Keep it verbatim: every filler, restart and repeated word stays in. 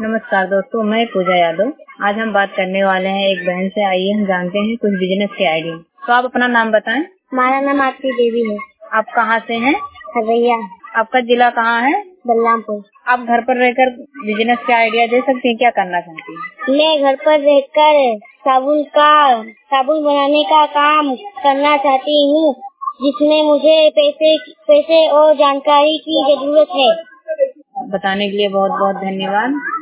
नमस्कार दोस्तों, मैं पूजा यादव। आज हम बात करने वाले हैं एक बहन से। आइए हम जानते हैं कुछ बिजनेस के आइडिया। तो आप अपना नाम बताएं। हमारा नाम आरती देवी है। आप कहाँ से हैं? खगड़िया। आपका जिला कहाँ है? बलरामपुर। आप घर पर रहकर बिजनेस के आइडिया दे सकती हैं, क्या करना चाहती हैं? मैं घर पर रहकर साबुन का साबुन बनाने का काम करना चाहती हूँ, जिसमें मुझे पैसे पैसे और जानकारी की जरूरत है। बताने के लिए बहुत बहुत धन्यवाद।